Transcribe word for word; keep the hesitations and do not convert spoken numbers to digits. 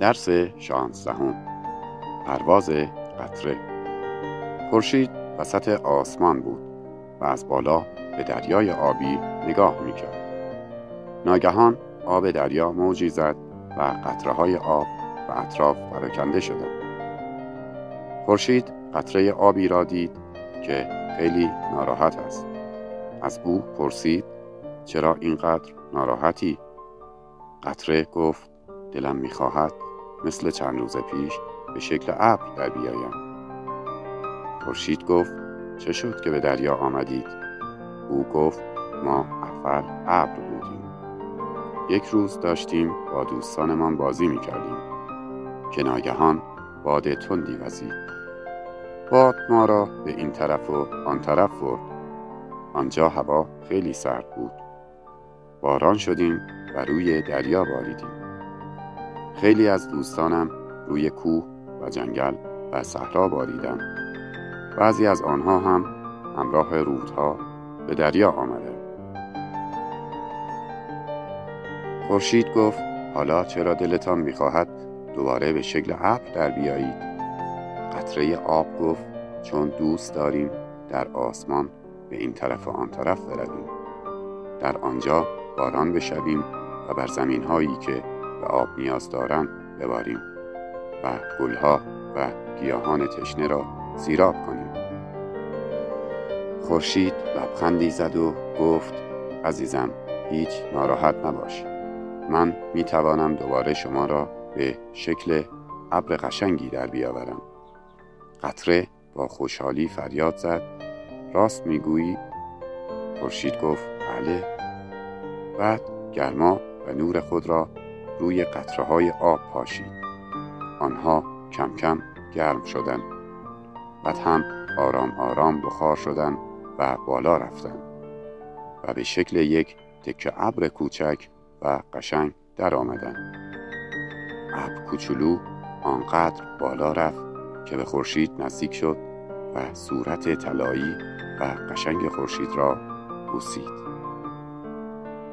درس شانزدهم. پرواز قطره. خورشید وسط آسمان بود و از بالا به دریای آبی نگاه می‌کرد. ناگهان آب دریا موجی زد و قطره‌های آب و اطراف پراکنده شدند. خورشید قطره آبی را دید که خیلی ناراحت است. از او پرسید: چرا اینقدر ناراحتی؟ قطره گفت: دلم می‌خواهد مثل چند روز پیش به شکل ابر در بیایم. خورشید گفت: چه شد که به دریا آمدید؟ او گفت: ما اول ابر بودیم. یک روز داشتیم با دوستانمان بازی می‌کردیم که ناگهان باد تندی وزید. باد ما را به این طرف و آن طرف برد. آنجا هوا خیلی سرد بود. باران شدیم و روی دریا باریدیم. خیلی از دوستانم روی کوه و جنگل و صحرا باریدند. بعضی از آنها هم همراه رودها به دریا آمدند. خورشید گفت: حالا چرا دلتان می‌خواهد دوباره به شکل ابر در بیایید؟ قطره آب گفت: چون دوست داریم در آسمان به این طرف و آن طرف برویم، در آنجا باران بشویم و بر زمین‌هایی که به آب نیاز دارند بباریم و گلها و گیاهان تشنه را سیراب کنیم. خورشید لبخندی زد و گفت: عزیزم، هیچ ناراحت نباش. من می توانم دوباره شما را به شکل ابر قشنگی در بیاورم. قطره با خوشحالی فریاد زد: راست میگویی؟ خورشید گفت: بله. بعد گرما و نور خود را روی قطره‌های آب پاشید. آنها کم کم گرم شدند. بعد هم آرام آرام بخار شدند و بالا رفتند و به شکل یک تکه ابر کوچک و قشنگ در آمدند. ابر کوچولو آنقدر بالا رفت که به خورشید نزدیک شد و صورت طلایی و قشنگ خورشید را بوسید.